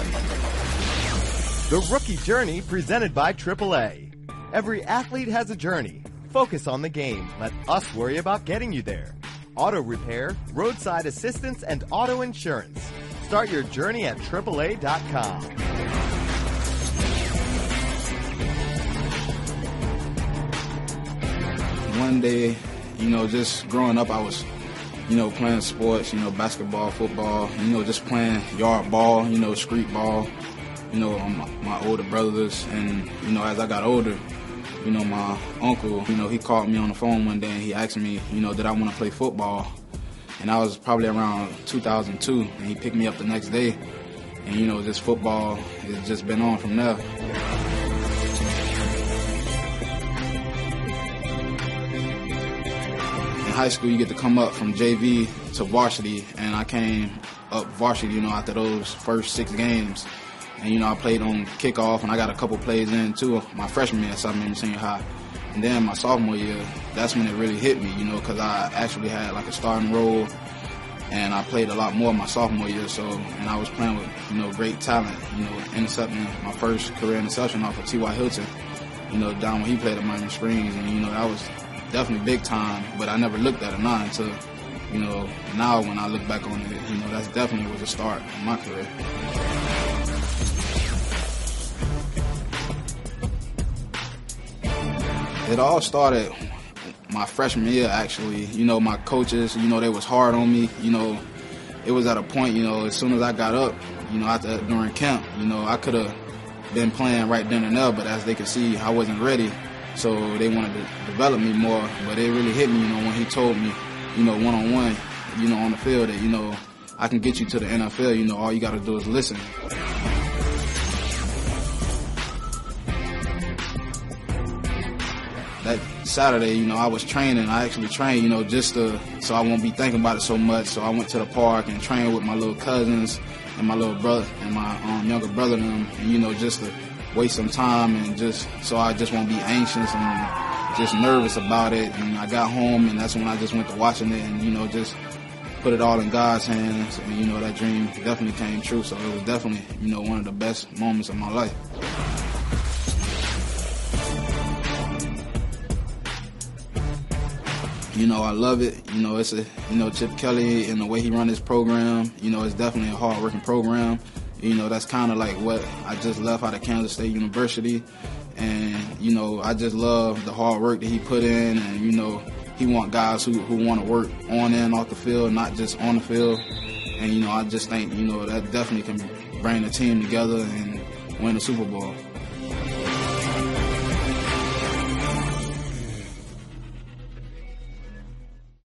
The Rookie Journey, presented by AAA. Every athlete has a journey. Focus on the game. Let us worry about getting you there. Auto repair, roadside assistance, and auto insurance. Start your journey at AAA.com. One day, just growing up, I was, playing sports, basketball, football, just playing yard ball, street ball, my older brothers. And, as I got older, my uncle, he called me on the phone one day and he asked me, did I want to play football? And I was probably around 2002, and he picked me up the next day. And, this football has just been on from there. In high school, you get to come up from JV to varsity, and I came up varsity, after those first 6 games. And, I played on kickoff, and I got a couple plays in, too, my freshman year at South Miami Senior High. And then my sophomore year, that's when it really hit me, because I actually had like a starting role, and I played a lot more my sophomore year. So, and I was playing with, great talent, intercepting my first career interception off of T.Y. Hilton, down when he played at Miami Springs. And, that was definitely big time, but I never looked at it now until, now when I look back on it, that's definitely was the start of my career. It all started my freshman year, actually. My coaches, they was hard on me. It was at a point, as soon as I got up, during camp, I could have been playing right then and there, but as they could see, I wasn't ready. So they wanted to develop me more, but it really hit me, when he told me, one-on-one, on the field that, I can get you to the NFL, all you got to do is listen. That Saturday, I was training. I actually trained, just so I won't be thinking about it so much. So I went to the park and trained with my little cousins and my little brother and my younger brother and them, just to waste some time and just so I just won't be anxious and just nervous about it. And I got home, and that's when I just went to watching it and, just put it all in God's hands. And, that dream definitely came true. So it was definitely, one of the best moments of my life. I love it. It's a, Chip Kelly and the way he run his program, it's definitely a hard-working program. That's kind of like what I just left out of Kansas State University. And, I just love the hard work that he put in. And, he want guys who want to work on and off the field, not just on the field. And, I just think, that definitely can bring the team together and win the Super Bowl.